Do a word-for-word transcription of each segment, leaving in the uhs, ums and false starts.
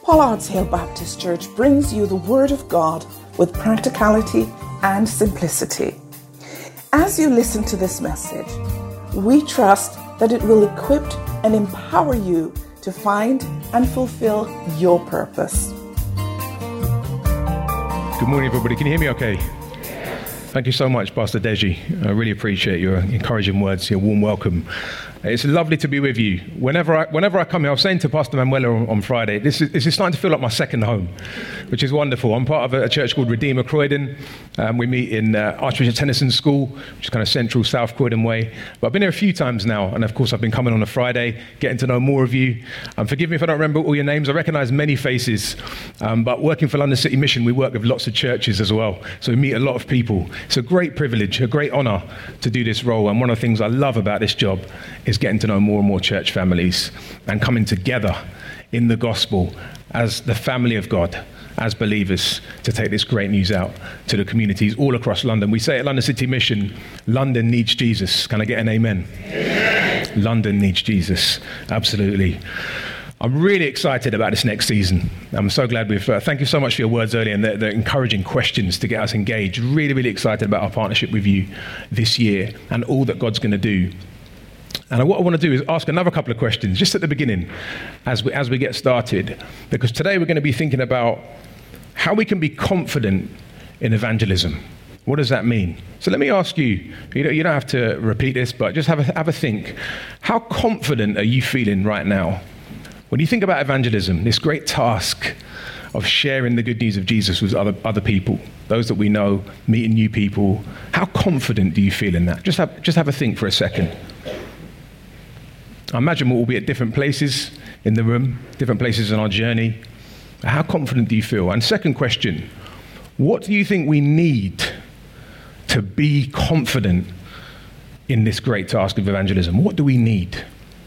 Pollard's Hill Baptist Church brings you the Word of God with practicality and simplicity. As you listen to this message, we trust that it will equip and empower you to find and fulfill your purpose. Good morning, everybody. Can you hear me okay? Thank you so much, Pastor Deji. I really appreciate your encouraging words, your warm welcome. It's lovely to be with you. Whenever I, whenever I come here, I was saying to Pastor Manuela on, on Friday, this is, this is starting to feel like my second home, which is wonderful. I'm part of a, a church called Redeemer Croydon. Um, we meet in uh, Archbishop Tennyson School, which is kind of central South Croydon way. But I've been here a few times now, and of course I've been coming on a Friday, getting to know more of you. Um, forgive me if I don't remember all your names. I recognise many faces. Um, but working for London City Mission, we work with lots of churches as well. So we meet a lot of people. It's a great privilege, a great honour to do this role. And one of the things I love about this job is getting to know more and more church families and coming together in the gospel as the family of God, as believers, to take this great news out to the communities all across London. We say at London City Mission, London needs Jesus. Can I get an amen? Amen. London needs Jesus. Absolutely. I'm really excited about this next season. I'm so glad we've, uh, thank you so much for your words earlier and the, the encouraging questions to get us engaged. Really, really excited about our partnership with you this year and all that God's going to do. And what I want to do is ask another couple of questions just at the beginning as we, as we get started, because today we're going to be thinking about how we can be confident in evangelism. What does that mean? So let me ask you, you don't, you don't have to repeat this, but just have a, have a think. How confident are you feeling right now? When you think about evangelism, this great task of sharing the good news of Jesus with other, other people, those that we know, meeting new people, how confident do you feel in that? Just have, just have a think for a second. I imagine we'll all be at different places in the room, different places in our journey. How confident do you feel? And second question, what do you think we need to be confident in this great task of evangelism? What do we need?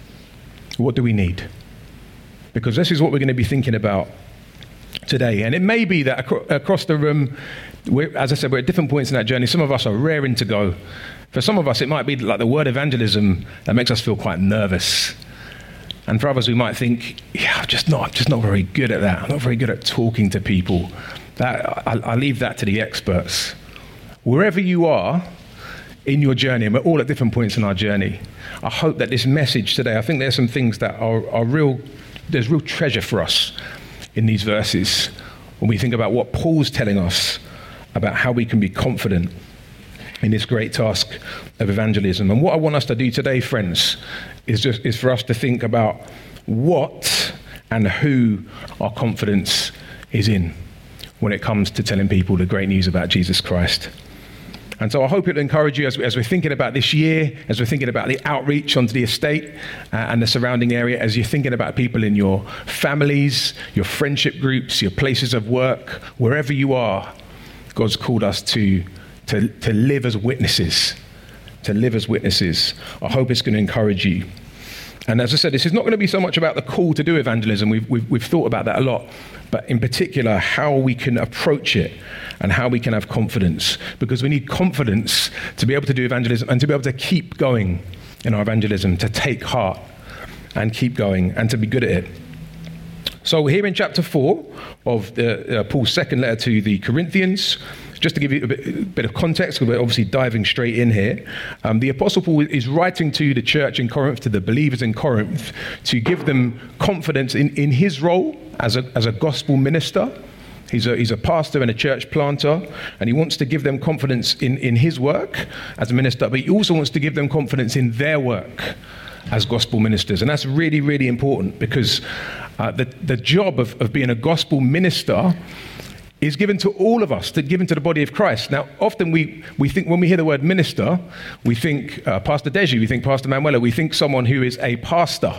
What do we need? Because this is what we're going to be thinking about today. And it may be that acro- across the room, we're, as I said, we're at different points in that journey. Some of us are raring to go. For some of us, it might be like the word evangelism that makes us feel quite nervous. And for others, we might think, yeah, I'm just not, just not very good at that. I'm not very good at talking to people. That I, I leave that to the experts. Wherever you are in your journey, and we're all at different points in our journey, I hope that this message today, I think there's some things that are, are real, there's real treasure for us in these verses when we think about what Paul's telling us about how we can be confident in this great task of evangelism. And what I want us to do today, friends, is just is for us to think about what and who our confidence is in when it comes to telling people the great news about Jesus Christ. And so I hope it'll encourage you as, we, as we're thinking about this year, as we're thinking about the outreach onto the estate uh, and the surrounding area, as you're thinking about people in your families, your friendship groups, your places of work, wherever you are, God's called us to To, to live as witnesses, to live as witnesses. I hope it's going to encourage you. And as I said, this is not going to be so much about the call to do evangelism. We've, we've, we've thought about that a lot, but in particular, how we can approach it and how we can have confidence, because we need confidence to be able to do evangelism and to be able to keep going in our evangelism, to take heart and keep going and to be good at it. So here in chapter four of the, uh, Paul's second letter to the Corinthians, just to give you a bit, a bit of context, we're obviously diving straight in here. Um, the Apostle Paul is writing to the church in Corinth, to the believers in Corinth, to give them confidence in, in his role as a, as a gospel minister. He's a, he's a pastor and a church planter, and he wants to give them confidence in, in his work as a minister, but he also wants to give them confidence in their work as gospel ministers. And that's really, really important, because uh, the, the job of, of being a gospel minister is given to all of us, to given to the body of Christ. Now, often we, we think, when we hear the word minister, we think uh, Pastor Deji, we think Pastor Manuela, we think someone who is a pastor.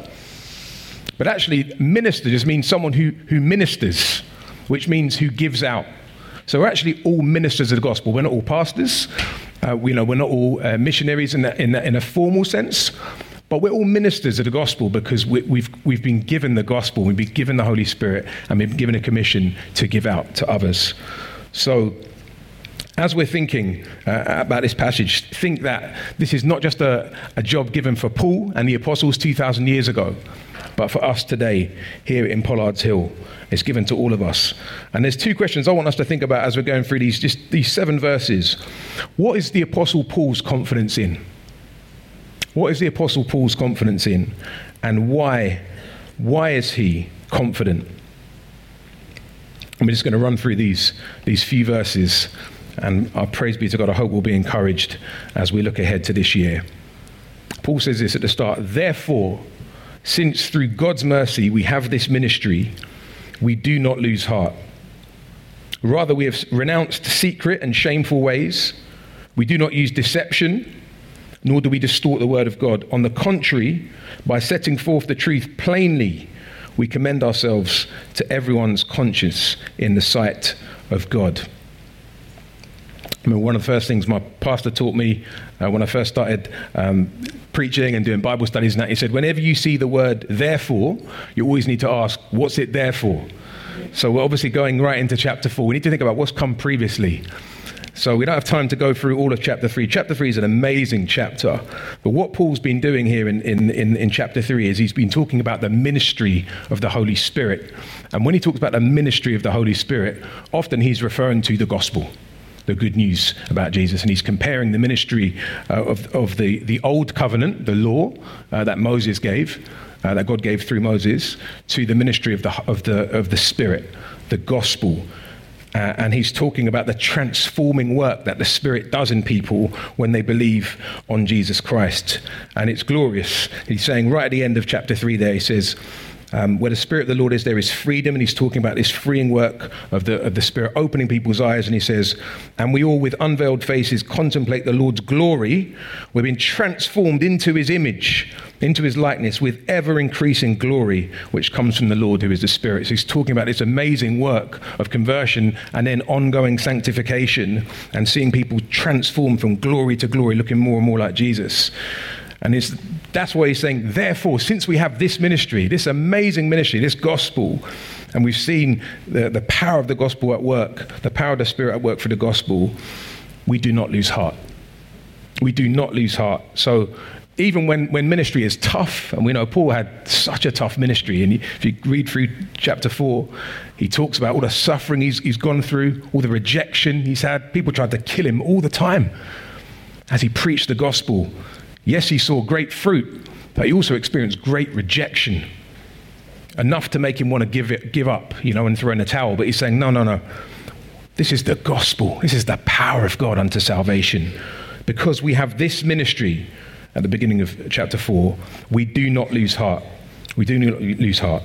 But actually, minister just means someone who, who ministers, which means who gives out. So we're actually all ministers of the gospel. We're not all pastors. Uh, we, you know, we're not all uh, missionaries in, that, in, that, in a formal sense. But we're all ministers of the gospel because we, we've we've been given the gospel, we've been given the Holy Spirit, and we've been given a commission to give out to others. So as we're thinking uh, about this passage, think that this is not just a, a job given for Paul and the apostles two thousand years ago, but for us today here in Pollard's Hill. It's given to all of us. And there's two questions I want us to think about as we're going through these, just these seven verses. What is the Apostle Paul's confidence in? What is the Apostle Paul's confidence in? And why? Why is he confident? I'm just going to run through these, these few verses, and our praise be to God, I hope we'll be encouraged as we look ahead to this year. Paul says this at the start: therefore, since through God's mercy we have this ministry, we do not lose heart. Rather, we have renounced secret and shameful ways. We do not use deception, nor do we distort the word of God. On the contrary, by setting forth the truth plainly, we commend ourselves to everyone's conscience in the sight of God. I mean, one of the first things my pastor taught me uh, when I first started um, preaching and doing Bible studies and that, he said, whenever you see the word therefore, you always need to ask, what's it there for? So we're obviously going right into chapter four. We need to think about what's come previously. So we don't have time to go through all of chapter three. Chapter three is an amazing chapter. But what Paul's been doing here in, in, in, in chapter three is he's been talking about the ministry of the Holy Spirit. And when he talks about the ministry of the Holy Spirit, often he's referring to the gospel, the good news about Jesus. And he's comparing the ministry uh, of, of the, the old covenant, the law uh, that Moses gave, uh, that God gave through Moses, to the ministry of the, of the, of the Spirit, the gospel. Uh, and he's talking about the transforming work that the Spirit does in people when they believe on Jesus Christ. And it's glorious. He's saying right at the end of chapter three there, he says, um, where the Spirit of the Lord is, there is freedom. And he's talking about this freeing work of the, of the Spirit opening people's eyes. And he says, and we all with unveiled faces contemplate the Lord's glory. We've been transformed into his image, into his likeness, with ever increasing glory, which comes from the Lord, who is the Spirit. So he's talking about this amazing work of conversion and then ongoing sanctification and seeing people transform from glory to glory, looking more and more like Jesus. And it's, that's why he's saying, therefore, since we have this ministry, this amazing ministry, this gospel, and we've seen the, the power of the gospel at work, the power of the Spirit at work for the gospel, we do not lose heart. We do not lose heart. So even when, when ministry is tough, and we know Paul had such a tough ministry, and if you read through chapter four, he talks about all the suffering he's, he's gone through, all the rejection he's had. People tried to kill him all the time as he preached the gospel. Yes, he saw great fruit, but he also experienced great rejection, enough to make him want to give it, give up, you know, and throw in the towel. But he's saying, no, no, no. This is the gospel. This is the power of God unto salvation. Because we have this ministry at the beginning of chapter four, we do not lose heart. We do not lose heart.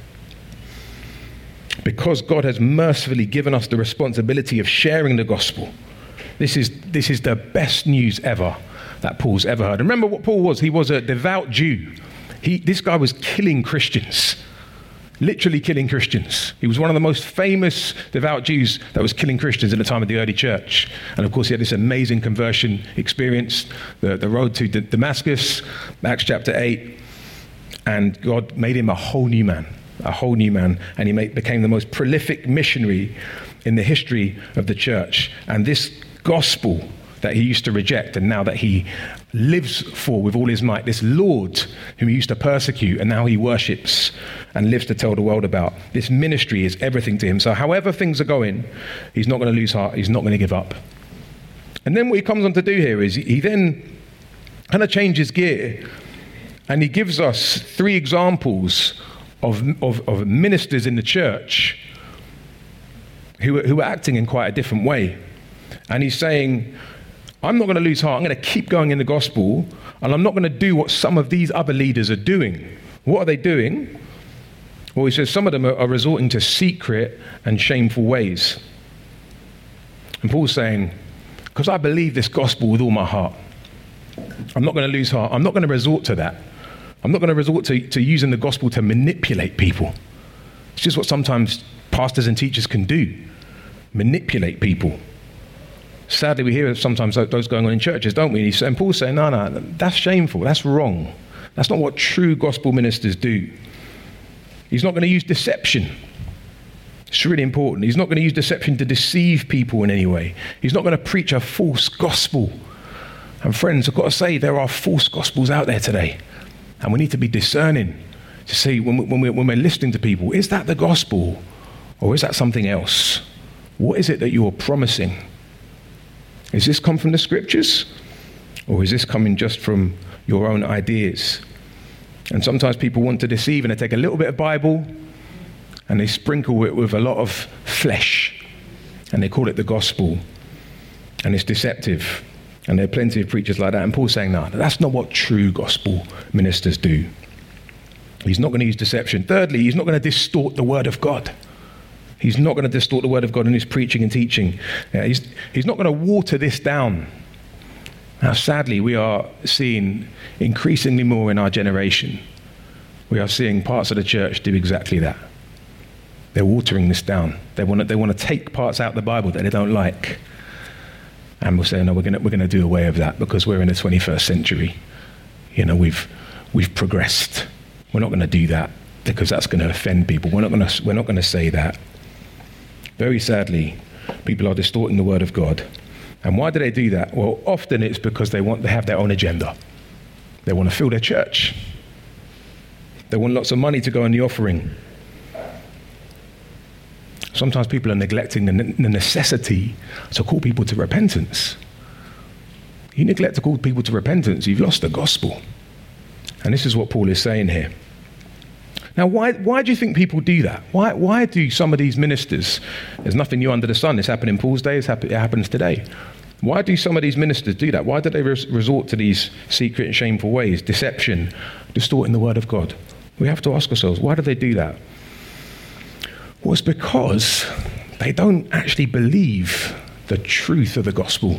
Because God has mercifully given us the responsibility of sharing the gospel. This is, this is the best news ever that Paul's ever heard. And remember what Paul was. He was a devout Jew. He, this guy was killing Christians, literally killing Christians. He was one of the most famous devout Jews that was killing Christians at the time of the early church. And of course, he had this amazing conversion experience, the, the road to D- Damascus, Acts chapter eight. And God made him a whole new man, a whole new man. And he made, became the most prolific missionary in the history of the church. And this gospel that he used to reject, and now that he lives for with all his might, this Lord whom he used to persecute, and now he worships and lives to tell the world about. This ministry is everything to him. So however things are going, he's not going to lose heart. He's not going to give up. And then what he comes on to do here is he then kind of changes gear, and he gives us three examples of, of, of ministers in the church who, who are acting in quite a different way. And he's saying, I'm not going to lose heart. I'm going to keep going in the gospel, and I'm not going to do what some of these other leaders are doing. What are they doing? Well, he says some of them are, are resorting to secret and shameful ways. And Paul's saying, because I believe this gospel with all my heart, I'm not going to lose heart. I'm not going to resort to that. I'm not going to resort to, to using the gospel to manipulate people. It's just what sometimes pastors and teachers can do, manipulate people. Sadly, we hear sometimes those going on in churches, don't we? And Paul's saying, no, no, that's shameful. That's wrong. That's not what true gospel ministers do. He's not going to use deception. It's really important. He's not going to use deception to deceive people in any way. He's not going to preach a false gospel. And friends, I've got to say, there are false gospels out there today. And we need to be discerning. to see when, we, when, we're, when we're listening to people, is that the gospel or is that something else? What is it that you're promising? Is this come from the scriptures or is this coming just from your own ideas? And sometimes people want to deceive and they take a little bit of Bible and they sprinkle it with a lot of flesh and they call it the gospel, and it's deceptive. And there are plenty of preachers like that. And Paul's saying, no, that's not what true gospel ministers do. He's not going to use deception. Thirdly, he's not going to distort the word of God. He's not going to distort the word of God in his preaching and teaching. Yeah, he's, he's not going to water this down. Now, sadly, we are seeing increasingly more in our generation. We are seeing parts of the church do exactly that. They're watering this down. They want to, they want to take parts out of the Bible that they don't like. And we'll say, no, we're going to, we're going to do away with that because we're in the twenty-first century. You know, we've, we've progressed. We're not going to do that because that's going to offend people. We're not going to, we're not going to say that. Very sadly, people are distorting the word of God. And why do they do that? Well, often it's because they want, they have their own agenda. They want to fill their church. They want lots of money to go in the offering. Sometimes people are neglecting the necessity to call people to repentance. You neglect to call people to repentance, you've lost the gospel. And this is what Paul is saying here. Now, why, why do you think people do that? Why, why do some of these ministers, there's nothing new under the sun, this happened in Paul's day, it happens today. Why do some of these ministers do that? Why do they res- resort to these secret and shameful ways, deception, distorting the word of God? We have to ask ourselves, why do they do that? Well, it's because they don't actually believe the truth of the gospel.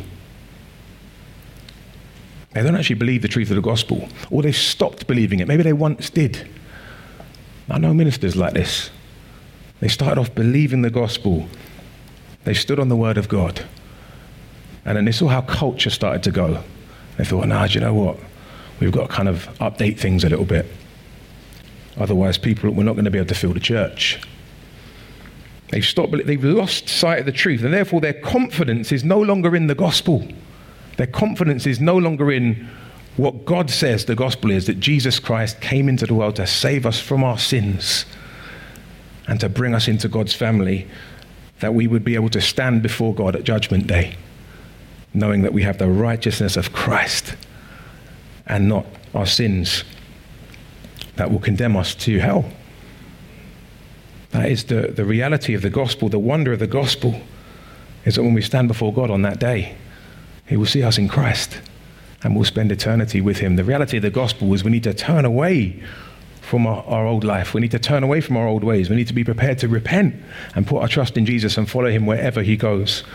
They don't actually believe the truth of the gospel, or they've stopped believing it. Maybe they once did. I know ministers like this. They started off believing the gospel. They stood on the word of God. And then they saw how culture started to go. They thought, nah, do you know what? We've got to kind of update things a little bit. Otherwise, people, we're not going to be able to fill the church. They've stopped, they've lost sight of the truth, and therefore their confidence is no longer in the gospel. Their confidence is no longer in what God says the gospel is, that Jesus Christ came into the world to save us from our sins and to bring us into God's family, that we would be able to stand before God at Judgment Day, knowing that we have the righteousness of Christ and not our sins that will condemn us to hell. That is the, the reality of the gospel. The wonder of the gospel is that when we stand before God on that day, he will see us in Christ and we'll spend eternity with him. The reality of the gospel is we need to turn away from our, our old life. We need to turn away from our old ways. We need to be prepared to repent and put our trust in Jesus and follow him wherever he goes.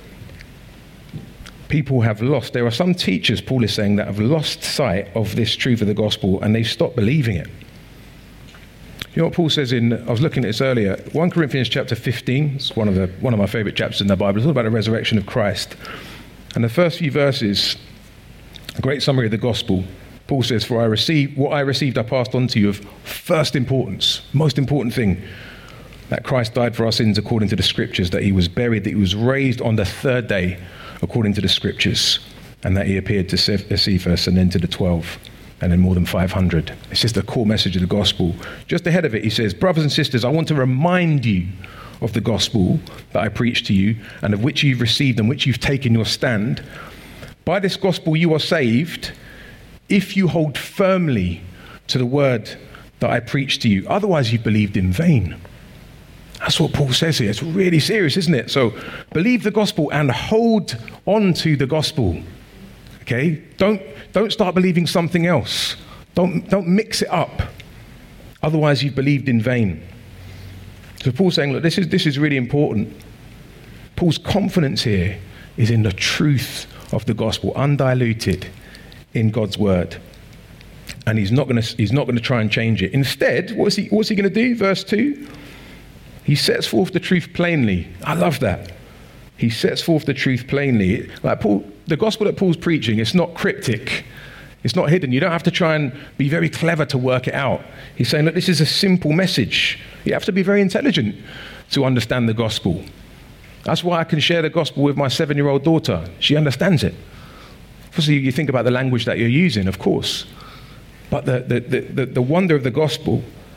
People have lost, there are some teachers, Paul is saying, that have lost sight of this truth of the gospel and they've stopped believing it. You know what Paul says in, I was looking at this earlier, First Corinthians chapter fifteen, it's one of the one of my favorite chapters in the Bible, it's all about the resurrection of Christ. And the first few verses, a great summary of the gospel. Paul says, for I received, what I received I passed on to you of first importance, most important thing, that Christ died for our sins according to the scriptures, that he was buried, that he was raised on the third day according to the scriptures, and that he appeared to Cephas and then to the twelve. And then more than five hundred. It's just the core message of the gospel. Just ahead of it, he says, brothers and sisters, I want to remind you of the gospel that I preached to you and of which you've received and which you've taken your stand. By this gospel you are saved if you hold firmly to the word that I preached to you. Otherwise you've believed in vain. That's what Paul says here. It's really serious, isn't it? So believe the gospel and hold on to the gospel. Okay? Don't don't start believing something else. Don't don't mix it up. Otherwise you've believed in vain. So Paul's saying, look, this is this is really important. Paul's confidence here is in the truth of the gospel, undiluted in God's word. And he's not gonna he's not gonna try and change it. Instead, what's he what's he gonna do? Verse two. He sets forth the truth plainly. I love that. He sets forth the truth plainly. Like Paul, the gospel that Paul's preaching, it's not cryptic. It's not hidden. You don't have to try and be very clever to work it out. He's saying that this is a simple message. You have to be very intelligent to understand the gospel. That's why I can share the gospel with my seven-year-old daughter. She understands it. Obviously, you think about the language that you're using, of course. But the, the, the, the wonder of the gospel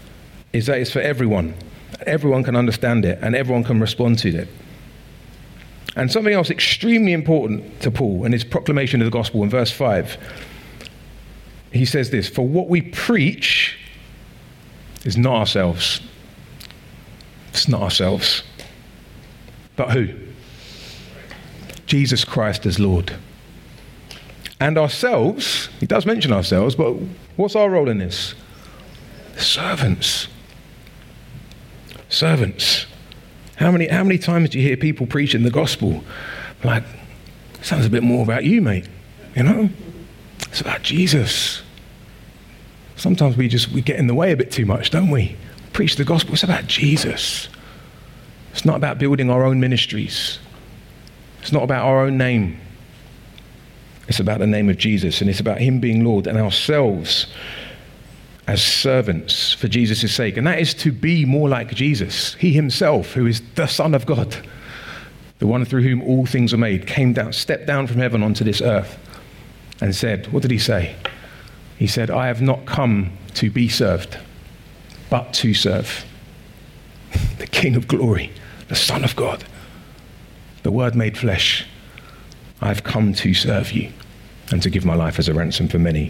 is that it's for everyone. Everyone can understand it and everyone can respond to it. And something else extremely important to Paul in his proclamation of the gospel in verse five, he says this, for what we preach is not ourselves. It's not ourselves. But who? Jesus Christ as Lord. And ourselves, he does mention ourselves, but what's our role in this? Servants. Servants. How many how many times do you hear people preaching the gospel? Like, sounds a bit more about you, mate. You know? It's about Jesus. Sometimes we just we get in the way a bit too much, don't we? Preach the gospel, it's about Jesus. It's not about building our own ministries. It's not about our own name. It's about the name of Jesus, and it's about him being Lord and ourselves as servants for Jesus' sake. And that is to be more like Jesus. He himself, who is the Son of God, the one through whom all things are made, came down, stepped down from heaven onto this earth and said, what did he say? He said, I have not come to be served, but to serve. The King of glory, the Son of God, the Word made flesh. I've come to serve you and to give my life as a ransom for many.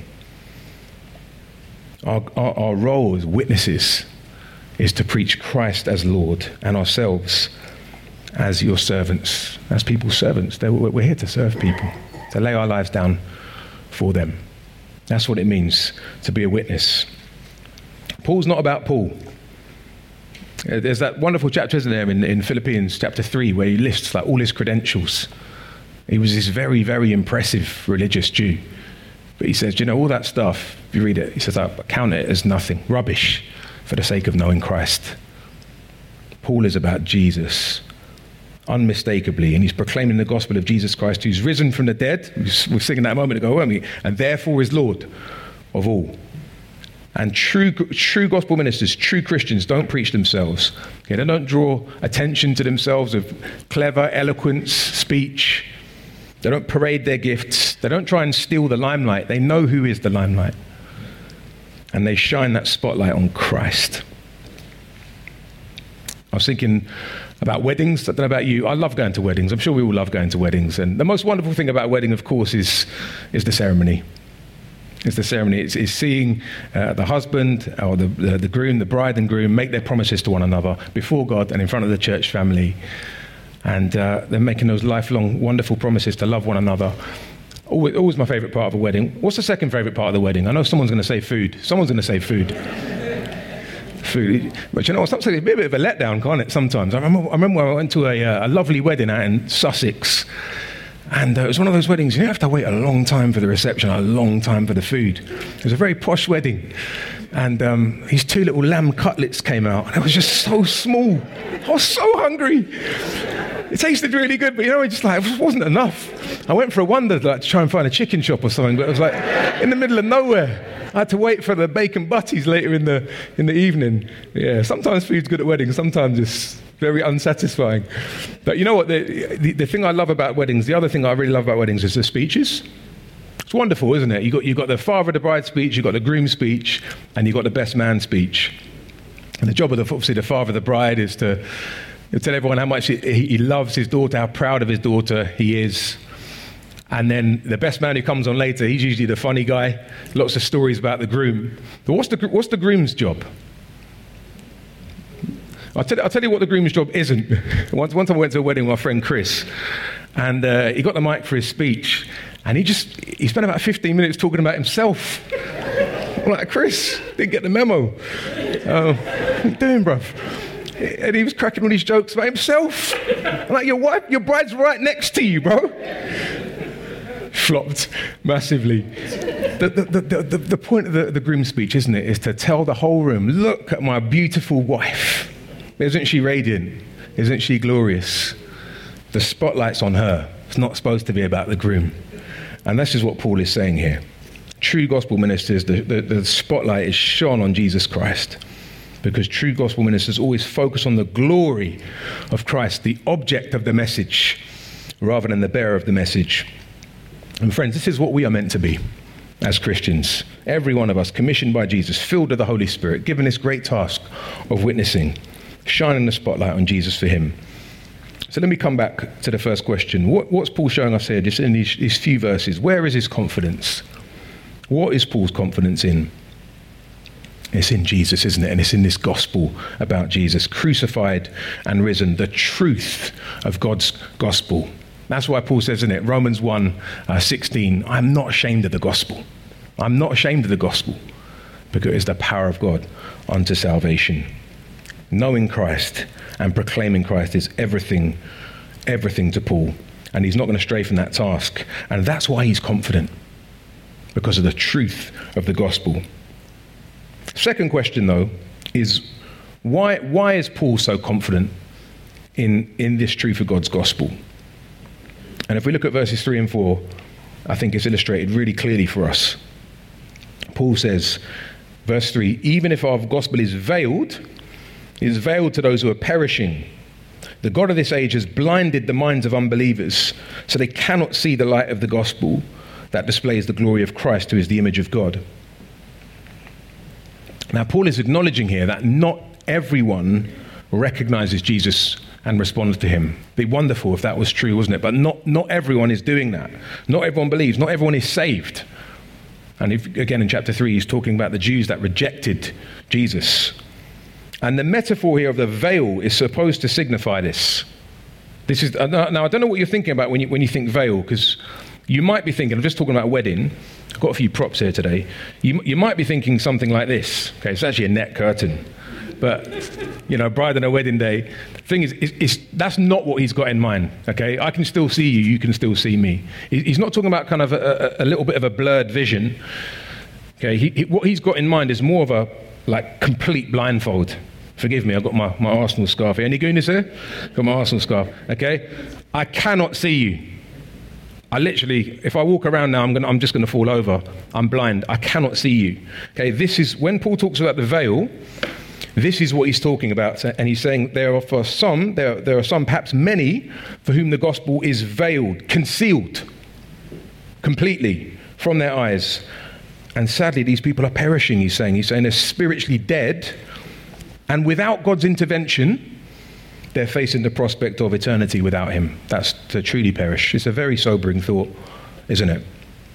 Our, our, our role as witnesses is to preach Christ as Lord and ourselves as your servants, as people's servants. They're, we're here to serve people, to lay our lives down for them. That's what it means to be a witness. Paul's not about Paul. There's that wonderful chapter, isn't there, in, in Philippians chapter three, where he lists like all his credentials. He was this very, very impressive religious Jew. But he says, you know, all that stuff, if you read it, he says, I count it as nothing, rubbish, for the sake of knowing Christ. Paul is about Jesus, unmistakably, and he's proclaiming the gospel of Jesus Christ, who's risen from the dead. We were singing that a moment ago, weren't we? And therefore is Lord of all. And true true gospel ministers, true Christians, don't preach themselves. Okay, they don't draw attention to themselves of clever eloquence, speech. They don't parade their gifts. They don't try and steal the limelight. They know who is the limelight. And they shine that spotlight on Christ. I was thinking about weddings. I don't know about you. I love going to weddings. I'm sure we all love going to weddings. And the most wonderful thing about a wedding, of course, is, is the ceremony. It's the ceremony. It's, it's seeing uh, the husband or the, the, the groom, the bride and groom make their promises to one another before God and in front of the church family. And uh, they're making those lifelong, wonderful promises to love one another. Always, always my favourite part of a wedding. What's the second favourite part of the wedding? I know someone's going to say food. Someone's going to say food. Food. But you know, sometimes it's a bit of a letdown, can't it, sometimes? I remember, I remember when I went to a, a lovely wedding out in Sussex. And uh, it was one of those weddings, you have to wait a long time for the reception, a long time for the food. It was a very posh wedding. And um, these two little lamb cutlets came out. And it was just so small. I was so hungry. It tasted really good, but you know, it just like, it wasn't enough. I went for a wonder like, to try and find a chicken shop or something, but it was like in the middle of nowhere. I had to wait for the bacon butties later in the in the evening. Yeah, sometimes food's good at weddings, sometimes it's very unsatisfying. But you know what, the, the, the thing I love about weddings, the other thing I really love about weddings is the speeches. It's wonderful, isn't it? You got you got the father of the bride speech, you got the groom speech, and you got the best man speech. And the job of the obviously the father of the bride is to He'll tell everyone how much he, he loves his daughter, how proud of his daughter he is. And then the best man who comes on later, he's usually the funny guy. Lots of stories about the groom. But what's the, what's the groom's job? I'll tell, I'll tell you what the groom's job isn't. Once, once I went to a wedding with my friend Chris, and uh, he got the mic for his speech, and he just, he spent about fifteen minutes talking about himself. I'm like, Chris, didn't get the memo. Uh, what are you doing, bruv? And he was cracking all these jokes about himself. I'm like, your wife, your bride's right next to you, bro. Flopped massively. The, the, the, the, the point of the, the groom's speech, isn't it, is to tell the whole room, look at my beautiful wife. Isn't she radiant? Isn't she glorious? The spotlight's on her. It's not supposed to be about the groom. And this is what Paul is saying here. True gospel ministers, the, the, the spotlight is shone on Jesus Christ. Because true gospel ministers always focus on the glory of Christ, the object of the message, rather than the bearer of the message. And friends, this is what we are meant to be. as Christians. Every one of us commissioned by Jesus, filled with the Holy Spirit, given this great task of witnessing, shining the spotlight on Jesus for him. So let me come back to the first question. What, what's Paul showing us here, just in these, these few verses? Where is his confidence? What is Paul's confidence in? It's in Jesus, isn't it? And it's in this gospel about Jesus, crucified and risen, the truth of God's gospel. That's why Paul says, isn't it, Romans one, uh, sixteen, I'm not ashamed of the gospel. I'm not ashamed of the gospel because it's the power of God unto salvation. Knowing Christ and proclaiming Christ is everything, everything to Paul. And he's not going to stray from that task. And that's why he's confident, because of the truth of the gospel. Second question, though, is why, why is Paul so confident in, in this truth of God's gospel? And if we look at verses three and four, I think it's illustrated really clearly for us. Paul says, verse three, even if our gospel is veiled, it is veiled to those who are perishing. The God of this age has blinded the minds of unbelievers, so they cannot see the light of the gospel that displays the glory of Christ, who is the image of God. Now, Paul is acknowledging here that not everyone recognizes Jesus and responds to him. It'd be wonderful if that was true, wasn't it? But not, not everyone is doing that. Not everyone believes. Not everyone is saved. And if, again, in chapter three, he's talking about the Jews that rejected Jesus. And the metaphor here of the veil is supposed to signify this. This is now, I don't know what you're thinking about when you, when you think veil, because you might be thinking, I'm just talking about a wedding. I've got a few props here today. You, you might be thinking something like this. Okay, it's actually a net curtain. But, you know, bride on a wedding day. The thing is, it's, it's, that's not what he's got in mind, okay? I can still see you, you can still see me. He's not talking about kind of a, a, a little bit of a blurred vision. Okay, he, he, what he's got in mind is more of a, like, complete blindfold. Forgive me, I've got my, my Arsenal scarf here. Any goonies here? Got my Arsenal scarf, okay? I cannot see you. I literally, if I walk around now, I'm gonna, I'm just going to fall over. I'm blind. I cannot see you. Okay, this is, when Paul talks about the veil, this is what he's talking about. And he's saying there are for some, there, there are some, perhaps many, for whom the gospel is veiled, concealed completely from their eyes. And sadly, these people are perishing, he's saying. He's saying they're spiritually dead. And without God's intervention, they're facing the prospect of eternity without him. That's to truly perish. It's a very sobering thought, isn't it?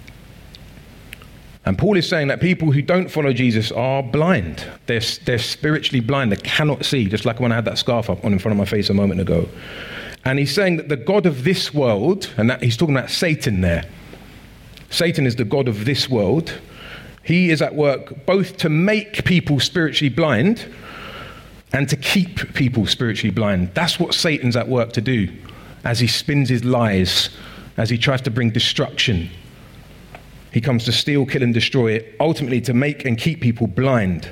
And Paul is saying that people who don't follow Jesus are blind. They're, they're spiritually blind. They cannot see, just like when I had that scarf up on in front of my face a moment ago. And he's saying that the God of this world, and that, he's talking about Satan there. Satan is the God of this world. He is at work both to make people spiritually blind and to keep people spiritually blind. That's what Satan's at work to do as he spins his lies, as he tries to bring destruction. He comes to steal, kill, and destroy, ultimately to make and keep people blind.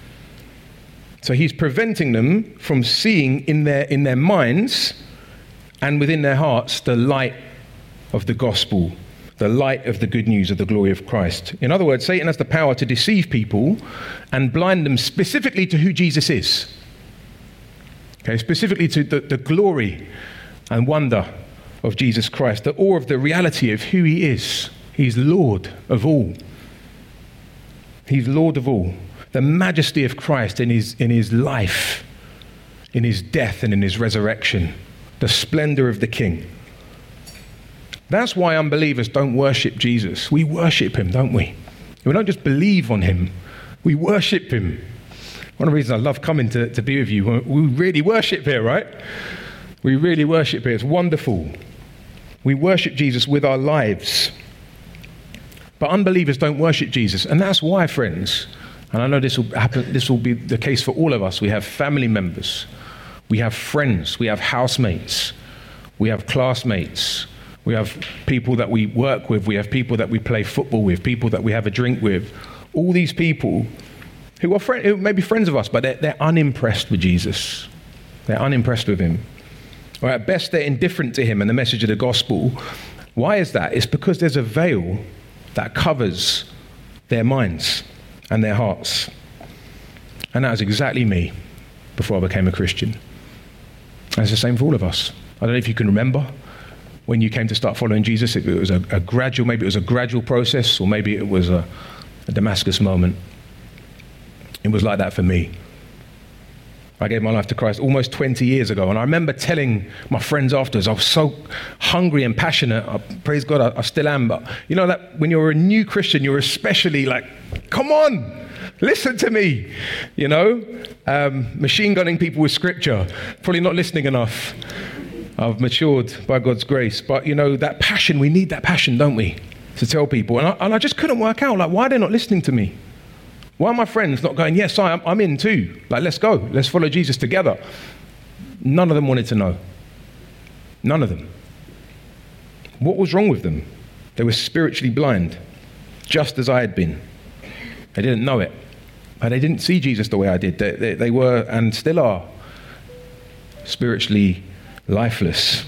So he's preventing them from seeing in their, in their minds and within their hearts the light of the gospel, the light of the good news of the glory of Christ. In other words, Satan has the power to deceive people and blind them specifically to who Jesus is. Okay, specifically to the, the glory and wonder of Jesus Christ, the awe of the reality of who he is. He's Lord of all. He's Lord of all. The majesty of Christ in his, in his life, in his death and in his resurrection. The splendor of the King. That's why unbelievers don't worship Jesus. We worship him, don't we? We don't just believe on him. We worship him. One of the reasons I love coming to, to be with you, we really worship here, right? We really worship here. It's wonderful. We worship Jesus with our lives. But unbelievers don't worship Jesus. And that's why, friends, and I know this will happen, this will be the case for all of us. We have family members. We have friends. We have housemates. We have classmates. We have people that we work with. We have people that we play football with, people that we have a drink with. All these people who are friend, who may be friends of us, but they're, they're unimpressed with Jesus. They're unimpressed with him. Or at best, they're indifferent to him and the message of the gospel. Why is that? It's because there's a veil that covers their minds and their hearts. And that was exactly me before I became a Christian. And it's the same for all of us. I don't know if you can remember when you came to start following Jesus? If it was a, a gradual, maybe it was a gradual process, or maybe it was a, a Damascus moment. It was like that for me. I gave my life to Christ almost twenty years ago, and I remember telling my friends afterwards, I was so hungry and passionate. I, praise God, I, I still am, but you know that when you're a new Christian, you're especially like, come on, listen to me, you know? Um, machine gunning people with scripture, probably not listening enough. I've matured by God's grace, but you know, that passion, we need that passion, don't we? To tell people, and I, and I just couldn't work out, like, why are they not listening to me? Why are my friends not going, yes, I, I'm in too. Like, let's go. Let's follow Jesus together. None of them wanted to know. None of them. What was wrong with them? They were spiritually blind, just as I had been. They didn't know it. But they didn't see Jesus the way I did. They, they, they were, and still are, spiritually lifeless.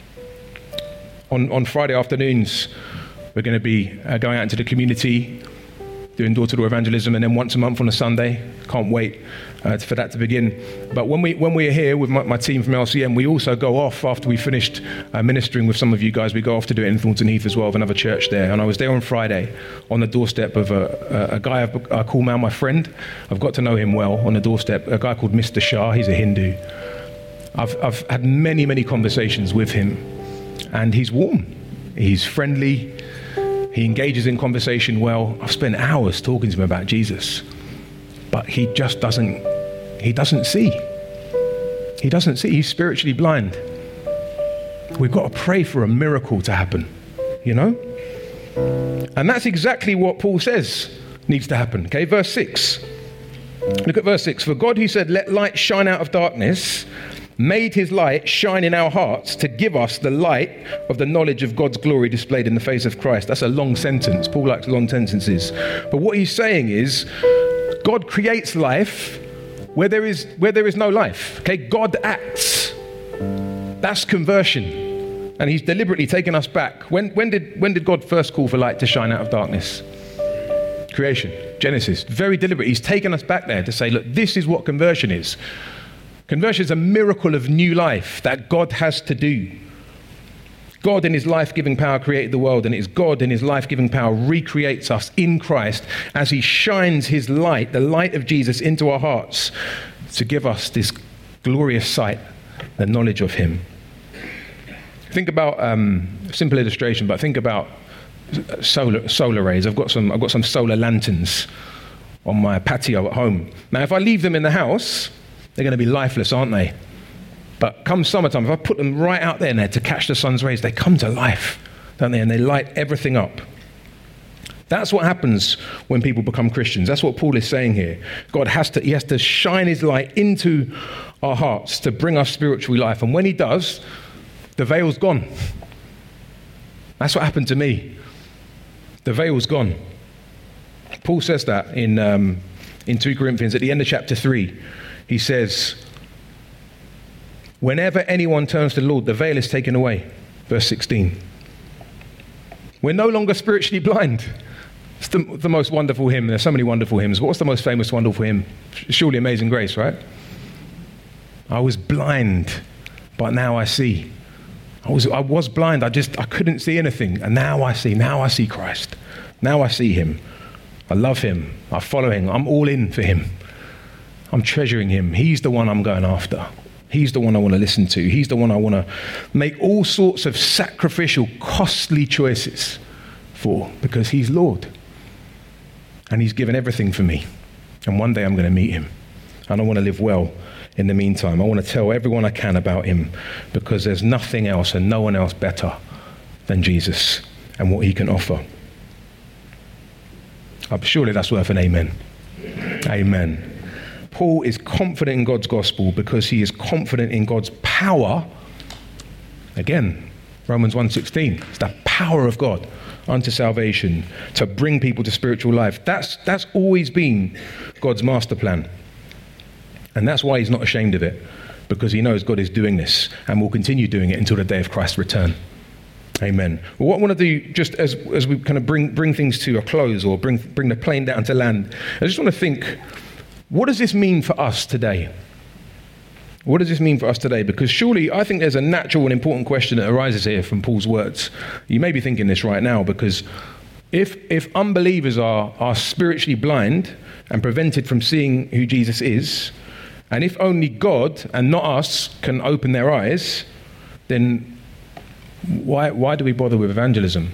On, on Friday afternoons, we're going to be uh, going out into the community, doing door-to-door evangelism, and then once a month on a Sunday. Can't wait uh, for that to begin. But when we when we're here with my, my team from L C M, we also go off after we finished uh, ministering with some of you guys. We go off to do it in Thornton Heath as well, with another church there. And I was there on Friday on the doorstep of a, a, a guy I've, I call now my friend. I've got to know him well on the doorstep, a guy called Mister Shah. He's a Hindu. I've, I've had many, many conversations with him, and he's warm. He's friendly. He engages in conversation well. I've spent hours talking to him about Jesus, but he just doesn't, he doesn't see. He doesn't see. He's spiritually blind. We've got to pray for a miracle to happen, you know? And that's exactly what Paul says needs to happen. Okay, verse six. Look at verse six. For God, who said, let light shine out of darkness, made his light shine in our hearts to give us the light of the knowledge of God's glory displayed in the face of Christ. That's a long sentence. Paul likes long sentences. But what he's saying is, God creates life where there is where there is no life. Okay, God acts. That's conversion. And he's deliberately taken us back. When when did when did God first call for light to shine out of darkness? Creation. Genesis. Very deliberate. He's taken us back there to say, look, this is what conversion is. Conversion is a miracle of new life that God has to do. God in his life-giving power created the world, and it's God in his life-giving power recreates us in Christ as he shines his light, the light of Jesus, into our hearts to give us this glorious sight, the knowledge of him. Think about, um, a simple illustration, but think about solar solar rays. I've got some, I've got some solar lanterns on my patio at home. Now, if I leave them in the house, they're going to be lifeless, aren't they? But come summertime, if I put them right out there in there to catch the sun's rays, they come to life, don't they? And they light everything up. That's what happens when people become Christians. That's what Paul is saying here. God has to, he has to shine his light into our hearts to bring us spiritual life. And when he does, the veil's gone. That's what happened to me. The veil's gone. Paul says that in um, in Second Corinthians at the end of chapter three. He says, whenever anyone turns to the Lord, the veil is taken away. Verse sixteen. We're no longer spiritually blind. It's the, the most wonderful hymn. There's so many wonderful hymns. What's the most famous wonderful hymn? Surely Amazing Grace, right? I was blind, but now I see. I was I was blind. I just I couldn't see anything, and now I see. Now I see Christ. Now I see him. I love him. I follow him. I'm all in for him. I'm treasuring him. He's the one I'm going after. He's the one I want to listen to. He's the one I want to make all sorts of sacrificial, costly choices for, because he's Lord. And he's given everything for me. And one day I'm going to meet him. And I want to live well in the meantime. I want to tell everyone I can about him, because there's nothing else and no one else better than Jesus and what he can offer. Uh, surely that's worth an amen. Amen. Paul is confident in God's gospel because he is confident in God's power. Again, Romans one sixteen. It's the power of God unto salvation to bring people to spiritual life. That's, that's always been God's master plan. And that's why he's not ashamed of it, because he knows God is doing this and will continue doing it until the day of Christ's return. Amen. Well, what I want to do, just as, as we kind of bring, bring things to a close, or bring, bring the plane down to land, I just want to think, what does this mean for us today? What does this mean for us today? Because surely I think there's a natural and important question that arises here from Paul's words. You may be thinking this right now, because if if unbelievers are, are spiritually blind and prevented from seeing who Jesus is, and if only God and not us can open their eyes, then why why do we bother with evangelism?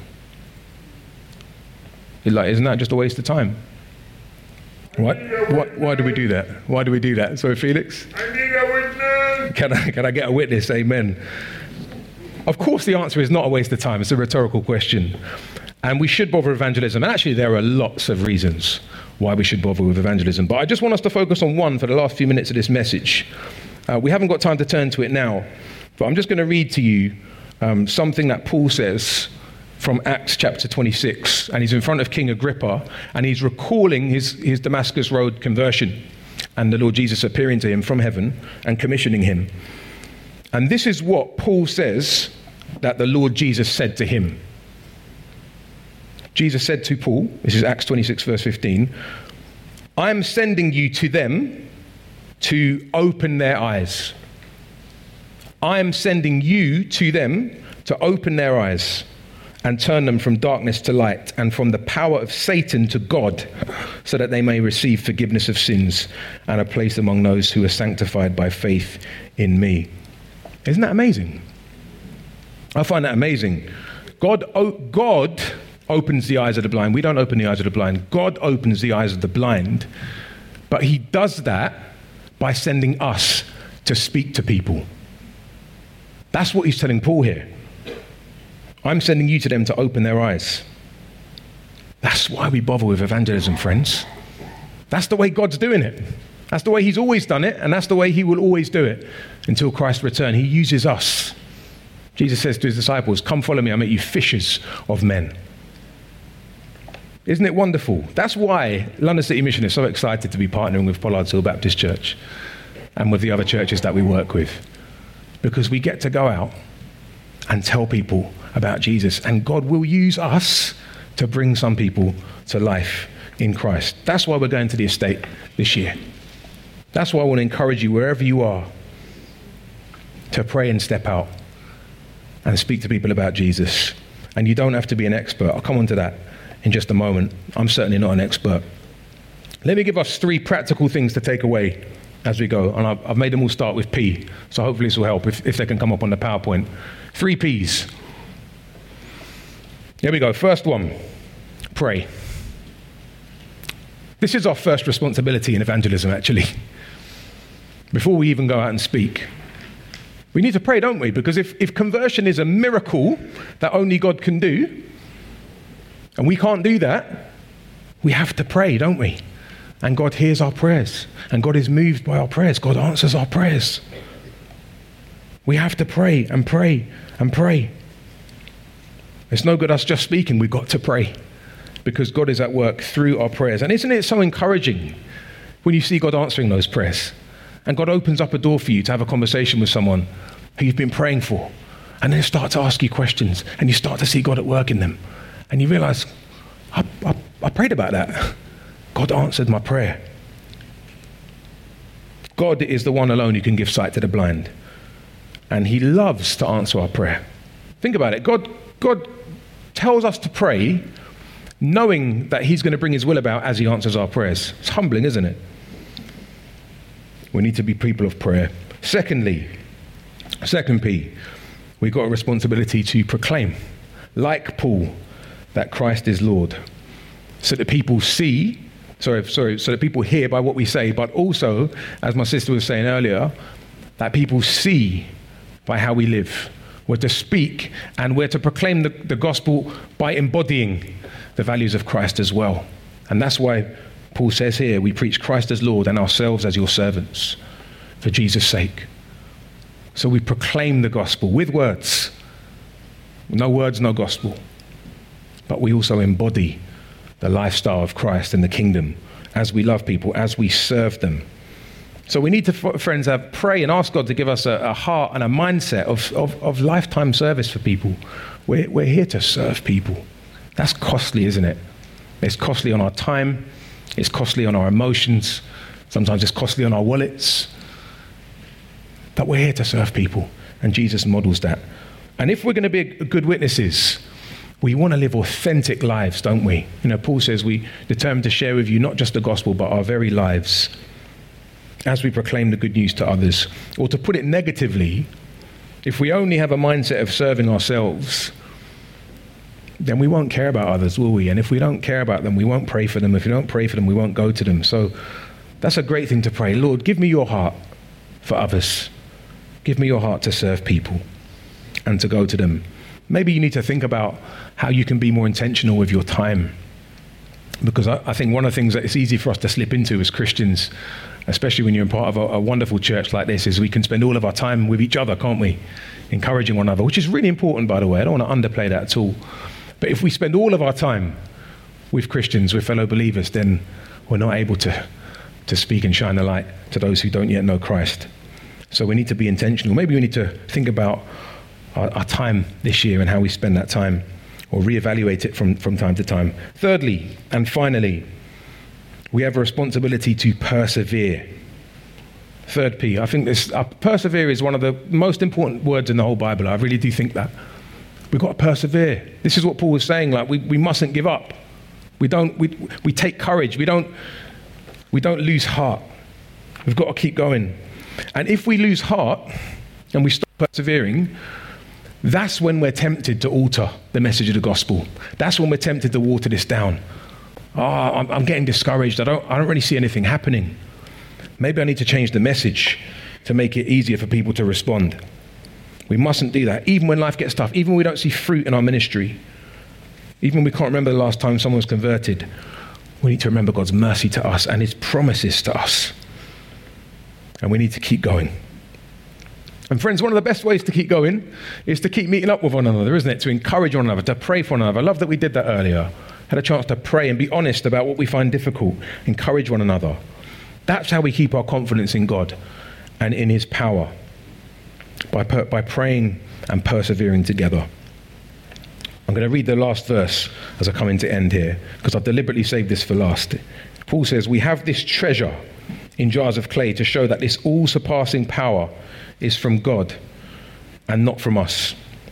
Like, isn't that just a waste of time? Why, why, why do we do that? Why do we do that? So, Felix? I need a witness. Can I, can I get a witness? Amen. Of course, the answer is not a waste of time. It's a rhetorical question. And we should bother with evangelism. And actually, there are lots of reasons why we should bother with evangelism. But I just want us to focus on one for the last few minutes of this message. Uh, we haven't got time to turn to it now. But I'm just going to read to you um, something that Paul says from Acts chapter twenty-six, and he's in front of King Agrippa, and he's recalling his, his Damascus Road conversion and the Lord Jesus appearing to him from heaven and commissioning him. And this is what Paul says that the Lord Jesus said to him. Jesus said to Paul, this is Acts twenty-six verse fifteen, "I am sending you to them to open their eyes. I am sending you to them to open their eyes and turn them from darkness to light and from the power of Satan to God, so that they may receive forgiveness of sins and a place among those who are sanctified by faith in me." Isn't that amazing? I find that amazing. God, oh, God opens the eyes of the blind. We don't open the eyes of the blind. God opens the eyes of the blind, but he does that by sending us to speak to people. That's what he's telling Paul here. I'm sending you to them to open their eyes. That's why we bother with evangelism, friends. That's the way God's doing it. That's the way he's always done it, and that's the way he will always do it until Christ's return. He uses us. Jesus says to his disciples, "Come follow me, I'll make you fishers of men." Isn't it wonderful? That's why London City Mission is so excited to be partnering with Pollard's Hill Baptist Church and with the other churches that we work with. Because we get to go out and tell people about Jesus, and God will use us to bring some people to life in Christ. That's why we're going to the estate this year. That's why I want to encourage you, wherever you are, to pray and step out and speak to people about Jesus. And you don't have to be an expert. I'll come on to that in just a moment. I'm certainly not an expert. Let me give us three practical things to take away as we go. And I've, I've made them all start with P, so hopefully this will help if, if they can come up on the PowerPoint. Three P's. Here we go. First one, pray. This is our first responsibility in evangelism, actually. Before we even go out and speak, we need to pray, don't we? Because if, if conversion is a miracle that only God can do, and we can't do that, we have to pray, don't we? And God hears our prayers, and God is moved by our prayers. God answers our prayers. We have to pray and pray and pray. It's no good us just speaking. We've got to pray because God is at work through our prayers. And isn't it so encouraging when you see God answering those prayers? And God opens up a door for you to have a conversation with someone who you've been praying for. And then start to ask you questions, and you start to see God at work in them. And you realize, I, I, I prayed about that. God answered my prayer. God is the one alone who can give sight to the blind. And he loves to answer our prayer. Think about it. God, God tells us to pray knowing that he's going to bring his will about as he answers our prayers. It's humbling, isn't it? We need to be people of prayer. Secondly, second P, we've got a responsibility to proclaim, like Paul, that Christ is Lord. So that people see, sorry, sorry, so that people hear by what we say, but also, as my sister was saying earlier, that people see by how we live. We're to speak and we're to proclaim the, the gospel by embodying the values of Christ as well. And that's why Paul says here, we preach Christ as Lord and ourselves as your servants for Jesus' sake. So we proclaim the gospel with words. No words, no gospel. But we also embody the lifestyle of Christ in the kingdom as we love people, as we serve them. So we need to, friends, have, pray and ask God to give us a, a heart and a mindset of, of, of lifetime service for people. We're, we're here to serve people. That's costly, isn't it? It's costly on our time. It's costly on our emotions. Sometimes it's costly on our wallets. that we're here to serve people. And Jesus models that. And if we're going to be good witnesses, we want to live authentic lives, don't we? You know, Paul says we determined to share with you not just the gospel, but our very lives as we proclaim the good news to others. Or to put it negatively, if we only have a mindset of serving ourselves, then we won't care about others, will we? And if we don't care about them, we won't pray for them. If we don't pray for them, we won't go to them. So that's a great thing to pray. Lord, give me your heart for others. Give me your heart to serve people and to go to them. Maybe you need to think about how you can be more intentional with your time. Because I, I think one of the things that it's easy for us to slip into as Christians, especially when you're in part of a, a wonderful church like this, is we can spend all of our time with each other, can't we? Encouraging one another, which is really important, by the way. I don't want to underplay that at all. But if we spend all of our time with Christians, with fellow believers, then we're not able to, to speak and shine the light to those who don't yet know Christ. So we need to be intentional. Maybe we need to think about our, our time this year and how we spend that time, or reevaluate it from, from time to time. Thirdly, and finally, we have a responsibility to persevere. Third P, I think this uh, persevere is one of the most important words in the whole Bible. I really do think that. We've got to persevere. This is what Paul was saying, like we, we mustn't give up. We don't we we take courage. We don't we don't lose heart. We've got to keep going. And if we lose heart and we stop persevering, that's when we're tempted to alter the message of the gospel. That's when we're tempted to water this down. Oh, I'm, I'm getting discouraged. I don't I don't really see anything happening. Maybe I need to change the message to make it easier for people to respond. We mustn't do that, even when life gets tough, even when we don't see fruit in our ministry, even when we can't remember the last time someone was converted. We need to remember God's mercy to us and his promises to us. And we need to keep going. And friends, one of the best ways to keep going is to keep meeting up with one another, isn't it? To encourage one another, to pray for one another. I love that we did that earlier. Had a chance to pray and be honest about what we find difficult, encourage one another. That's how we keep our confidence in God and in his power. By, per, by praying and persevering together. I'm going to read the last verse as I come into end here, because I've deliberately saved this for last. Paul says, we have this treasure in jars of clay to show that this all-surpassing power is from God and not from us.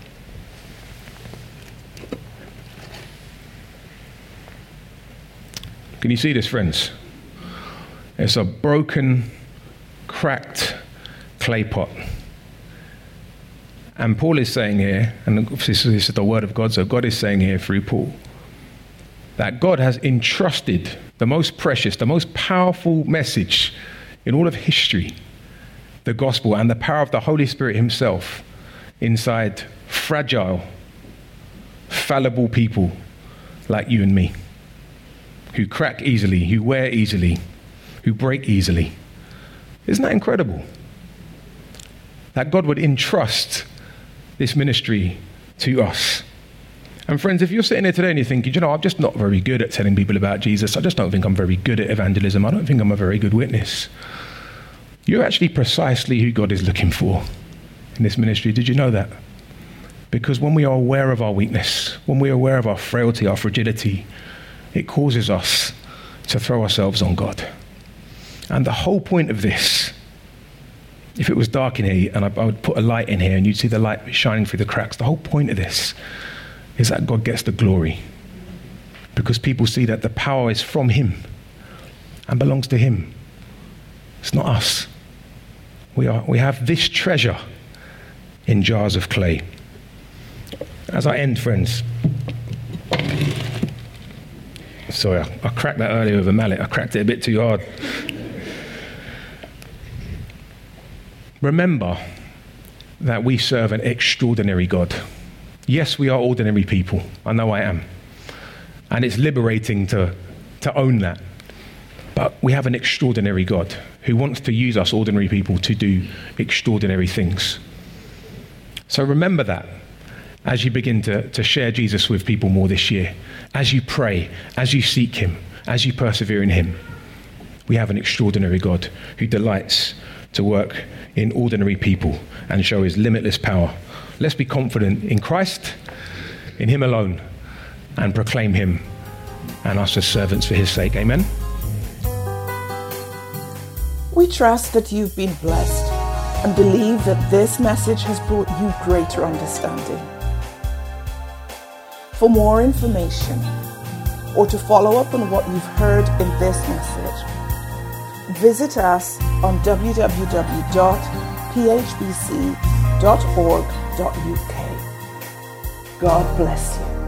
Can you see this, friends? It's a broken, cracked clay pot. And Paul is saying here, and this is the word of God, so God is saying here through Paul, that God has entrusted the most precious, the most powerful message in all of history, the gospel and the power of the Holy Spirit himself, inside fragile, fallible people like you and me, who crack easily, who wear easily, who break easily. Isn't that incredible? That God would entrust this ministry to us. And friends, if you're sitting here today and you're thinking, you know, I'm just not very good at telling people about Jesus. I just don't think I'm very good at evangelism. I don't think I'm a very good witness. You're actually precisely who God is looking for in this ministry. Did you know that? Because when we are aware of our weakness, when we are aware of our frailty, our fragility, it causes us to throw ourselves on God. And the whole point of this, if it was dark in here and I, I would put a light in here and you'd see the light shining through the cracks, the whole point of this is that God gets the glory. Because people see that the power is from him and belongs to him. It's not us. We are. We have this treasure in jars of clay. As I end, friends. Sorry, I, I cracked that earlier with a mallet. I cracked it a bit too hard. Remember that we serve an extraordinary God. Yes, we are ordinary people. I know I am. And it's liberating to, to own that. But we have an extraordinary God who wants to use us ordinary people to do extraordinary things. So remember that as you begin to, to share Jesus with people more this year. As you pray, as you seek him, as you persevere in him. We have an extraordinary God who delights to work in ordinary people and show his limitless power. Let's be confident in Christ, in him alone, and proclaim him and us as servants for his sake. Amen. We trust that you've been blessed and believe that this message has brought you greater understanding. For more information or to follow up on what you've heard in this message, visit us on w w w dot p h b c dot org dot u k. God bless you.